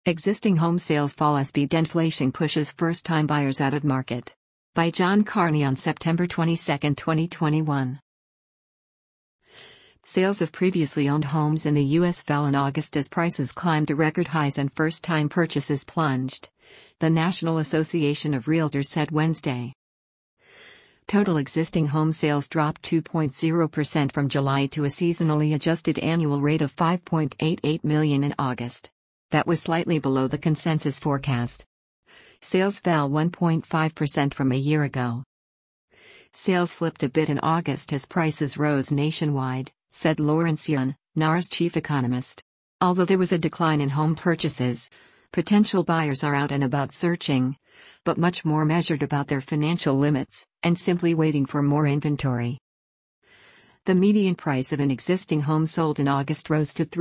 Existing home sales fall as speed deflation pushes first-time buyers out of market. By John Carney on September 22, 2021. Sales of previously owned homes in the U.S. fell in August as prices climbed to record highs and first-time purchases plunged, the National Association of Realtors said Wednesday. Total existing home sales dropped 2.0% from July to a seasonally adjusted annual rate of 5.88 million in August. That was slightly below the consensus forecast. Sales fell 1.5% from a year ago. Sales slipped a bit in August as prices rose nationwide, said Lawrence Yun, NAR's chief economist. Although there was a decline in home purchases, potential buyers are out and about searching, but much more measured about their financial limits, and simply waiting for more inventory. The median price of an existing home sold in August rose to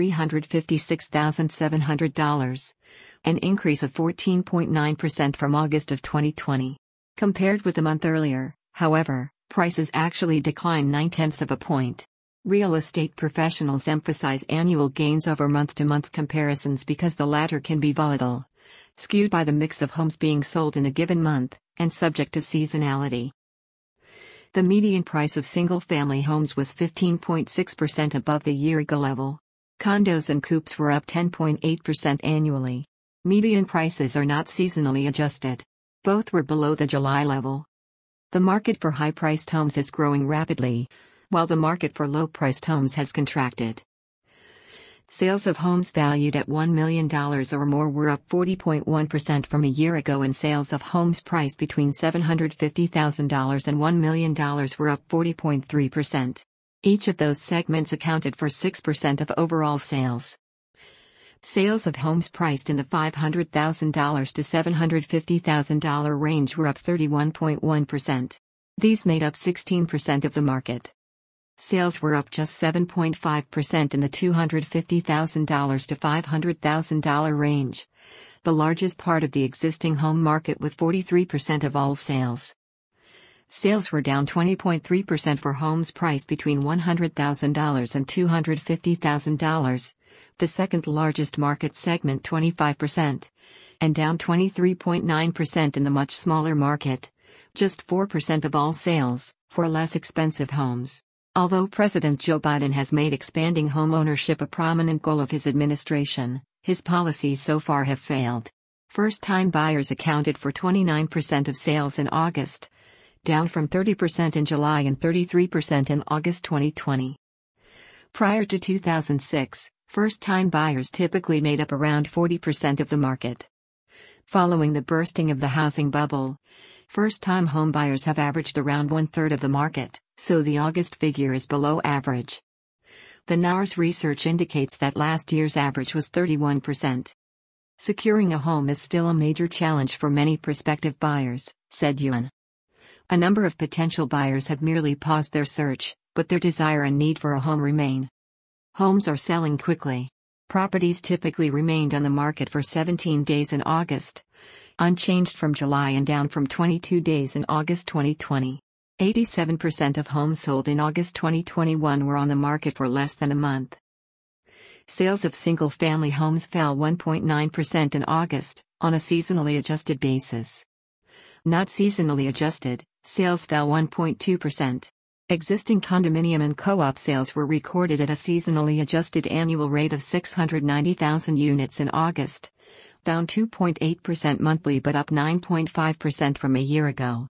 $356,700, an increase of 14.9% from August of 2020. Compared with a month earlier, however, prices actually declined 0.9 of a point. Real estate professionals emphasize annual gains over month-to-month comparisons because the latter can be volatile, skewed by the mix of homes being sold in a given month, and subject to seasonality. The median price of single-family homes was 15.6% above the year-ago level. Condos and coupes were up 10.8% annually. Median prices are not seasonally adjusted. Both were below the July level. The market for high-priced homes is growing rapidly, while the market for low-priced homes has contracted. Sales of homes valued at $1 million or more were up 40.1% from a year ago, and sales of homes priced between $750,000 and $1 million were up 40.3%. Each of those segments accounted for 6% of overall sales. Sales of homes priced in the $500,000 to $750,000 range were up 31.1%. These made up 16% of the market. Sales were up just 7.5% in the $250,000 to $500,000 range, the largest part of the existing home market with 43% of all sales. Sales were down 20.3% for homes priced between $100,000 and $250,000, the second largest market segment 25%, and down 23.9% in the much smaller market, just 4% of all sales, for less expensive homes. Although President Joe Biden has made expanding home ownership a prominent goal of his administration, his policies so far have failed. First-time buyers accounted for 29% of sales in August, down from 30% in July and 33% in August 2020. Prior to 2006, first-time buyers typically made up around 40% of the market. Following the bursting of the housing bubble, first-time home buyers have averaged around one-third of the market, so the August figure is below average. The NAR's research indicates that last year's average was 31%. Securing a home is still a major challenge for many prospective buyers, said Yun. A number of potential buyers have merely paused their search, but their desire and need for a home remain. Homes are selling quickly. Properties typically remained on the market for 17 days in August, unchanged from July and down from 22 days in August 2020. 87% of homes sold in August 2021 were on the market for less than a month. Sales of single-family homes fell 1.9% in August, on a seasonally adjusted basis. Not seasonally adjusted, sales fell 1.2%. Existing condominium and co-op sales were recorded at a seasonally adjusted annual rate of 690,000 units in August, down 2.8% monthly but up 9.5% from a year ago.